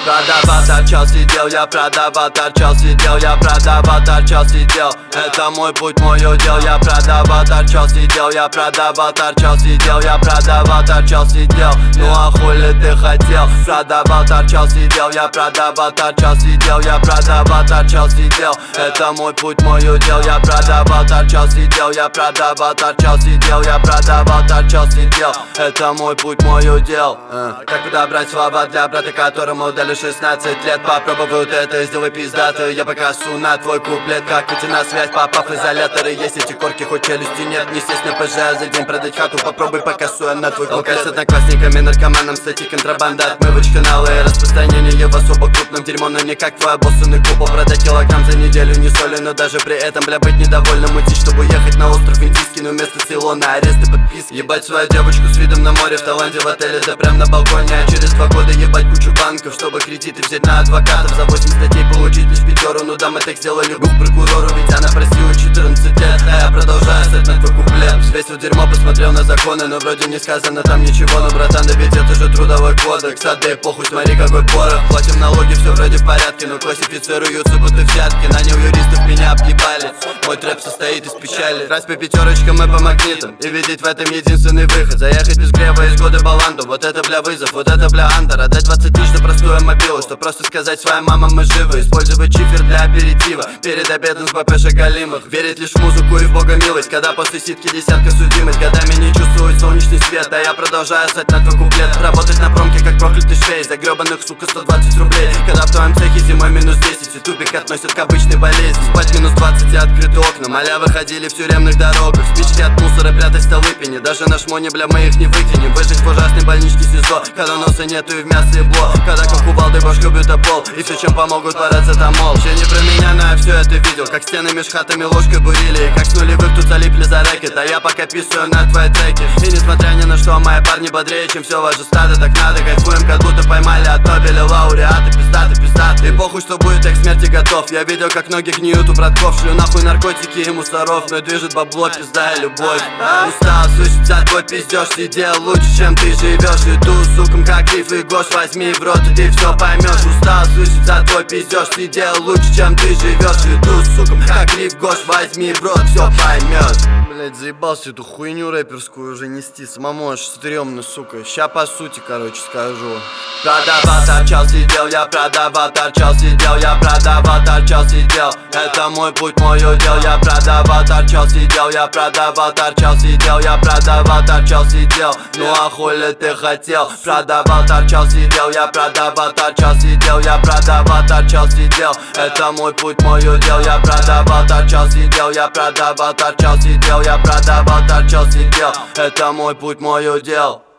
Продавал, торчал, сидел, я продавал, торчал, сидел, я продавал, торчал, сидел. Это мой путь, мой удел. Я продавал, торчал, сидел, я продавал, торчал, сидел, я продавал, торчал, сидел. Ну а хули ты хотел? Продавал, торчал, сидел, я продавал, торчал, сидел, я продавал, торчал, сидел. Это мой путь, мой удел. Я продавал, торчал, сидел, я продавал, торчал, сидел, я продавал, торчал, сидел. Это мой путь, мой удел. Как подобрать слова для брата, которому дали 16 лет? Попробуй вот это, сделай пиздато. Я покасу на твой куплет, как выйти на связь, попав в изоляторы. Есть эти корки, хоть челюсти нет. Не сесть на ПЖ, за день продать хату. Попробуй покасу на твой куплет. С одноклассниками, наркоманом, статьи, контрабанда, отмывач каналы, распространение в особо крупном дерьмо. Но не как твоя боссуный купол. Продать килограмм за неделю не соли, но даже при этом, бля, быть недовольным. Уйти, чтобы ехать на остров индийский, но вместо Цейлона аресты, подписки. Ебать свою девочку с видом на море, в Таиланде, в отеле, да прям на балконе. А через 2 года ебать кучу банков, чтобы кредиты взять на адвокатов. За 8 статей получить лишь 5. Ну да, мы так сделали губ прокурору, ведь она просила 14 лет. А я продолжаю стать на твой куплет. Взвесил дерьмо, посмотрел на законы, но вроде не сказано там ничего. Но, братан, да ведь это же трудовой кодекс. А да и похуй, смотри какой порох. Платим налоги, все вроде в порядке, но классифицируются будто взятки. Нанял юристов, меня объебали. Мой трэп состоит из печали. Раз по пятерочкам и по магнитам, и видеть в этом единственный выход. Заехать без грева из года баланду. Вот это бля вызов, вот это бля андер. Отдать 20 тысяч на простую мобилу, что просто сказать своим мамам мы живы. Использовать чифер для аперитива перед обедом с БП Галимов. Верить лишь в музыку и в бога милость, когда после ситки десятка судимость. Годами не чувствую солнечный свет, а я продолжаю ссать на твой куплет. Работать на промке как проклятый швей, за гребаных, сука, 120 рублей. Когда в твоем цехе зимой минус 10 и тупик относят к обычной болезни. Спать минус 20 и открыты окна, моля выходили в тюремных дорогах. Спички от мусора прятать в Столыпине, даже на шмоне, бля, мы их не выкинем. Выжить в ужасной больничке СИЗО, когда носа нету и в мясо ебло. Когда как кувалдой башку бьют о пол, и все, чем помогут, парацетамол. Все не про меня, но я все это видел, как стены меж хатами ложкой бурили, и как с нулевых тут залипли за рэкет. А я пока писаю на твои треки. И несмотря ни на что, мои парни бодрее, чем все ваше стадо. Так надо, кайфуем, как будто поймали от Нобеля лауреаты. Пиздаты, пиздаты, и похуй, что будет, я к смерти готов. Я видел, как ноги гниют у братков. Шлю нахуй наркотики и мусоров, но движет бабло, пизда и любовь. Устал слышать за твой пиздеж, сидел лучше, чем ты живешь. Иду суком, как Риф и Гош, возьми в рот, и ты все поймешь. Устал слышать за твой пиздеж, сидел лучше, чем ты живешь. Иду суком, как Риф, Гош, возьми в рот, все поймешь. Блять, заебался эту хуйню рэперскую уже нести, самому аж стрёмно, сука. Ща по сути, короче, скажу. Продавал, торчал, сидел, я продавал, торчал, сидел, я продавал, торчал, сидел. Это мой путь, мой удел. Я продавал, торчал, сидел, я продавал, торчал, сидел, я продавал, торчал, сидел. Ну а хули ты хотел? Продавал, торчал, сидел, я продавал, торчал, сидел, я продавал, торчал, сидел. Это мой путь, мой удел. Я продавал, торчал, сидел, я продавал, торчал, сидел, я продавал, торчал, сидел. Это мой путь, мой удел.